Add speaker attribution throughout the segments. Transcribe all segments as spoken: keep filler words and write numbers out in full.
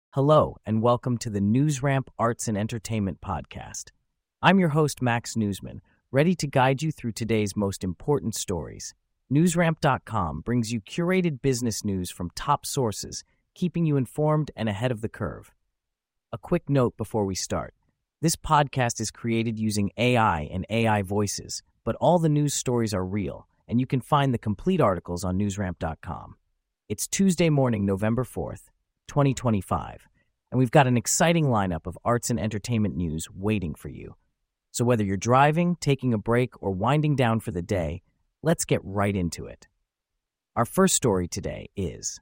Speaker 1: Hello, and welcome to the NewsRamp Arts and Entertainment Podcast. I'm your host, Max Newsman, ready to guide you through today's most important stories. Newsramp dot com brings you curated business news from top sources, keeping you informed and ahead of the curve. A quick note before we start. This podcast is created using A I and A I voices, but all the news stories are real, and you can find the complete articles on Newsramp dot com. It's Tuesday morning, November fourth, twenty twenty-five, and we've got an exciting lineup of arts and entertainment news waiting for you. So whether you're driving, taking a break, or winding down for the day, let's get right into it. Our first story today is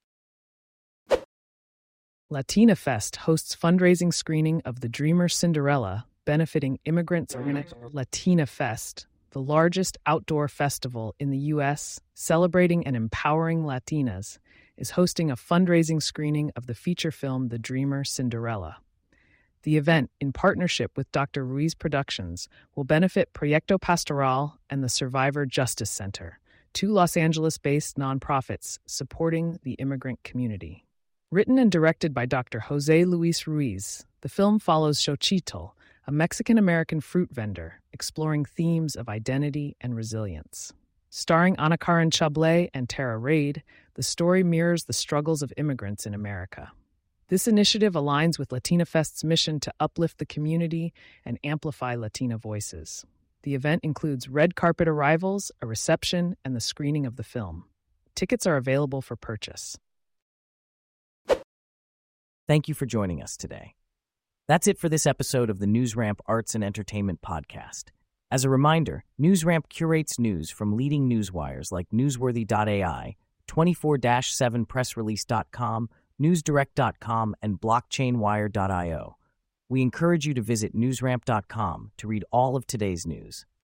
Speaker 2: Latina Fest hosts fundraising screening of The Dreamer Cinderella, benefiting immigrants. Latina Fest, the largest outdoor festival in the U S celebrating and empowering Latinas, is hosting a fundraising screening of the feature film The Dreamer Cinderella. The event, in partnership with Doctor Ruiz Productions, will benefit Proyecto Pastoral and the Survivor Justice Center, two Los Angeles-based nonprofits supporting the immigrant community. Written and directed by Doctor Jose Luis Ruiz, the film follows Xochitl, a Mexican-American fruit vendor, exploring themes of identity and resilience. Starring Ana Karen Chablé and Tara Reid, the story mirrors the struggles of immigrants in America. This initiative aligns with Latina Fest's mission to uplift the community and amplify Latina voices. The event includes red carpet arrivals, a reception, and the screening of the film. Tickets are available for purchase.
Speaker 1: Thank you for joining us today. That's it for this episode of the NewsRamp Arts and Entertainment Podcast. As a reminder, NewsRamp curates news from leading newswires like Newsworthy dot A I, twenty-four seven press release dot com, newsdirect dot com, and blockchain wire dot io. We encourage you to visit newsramp dot com to read all of today's news.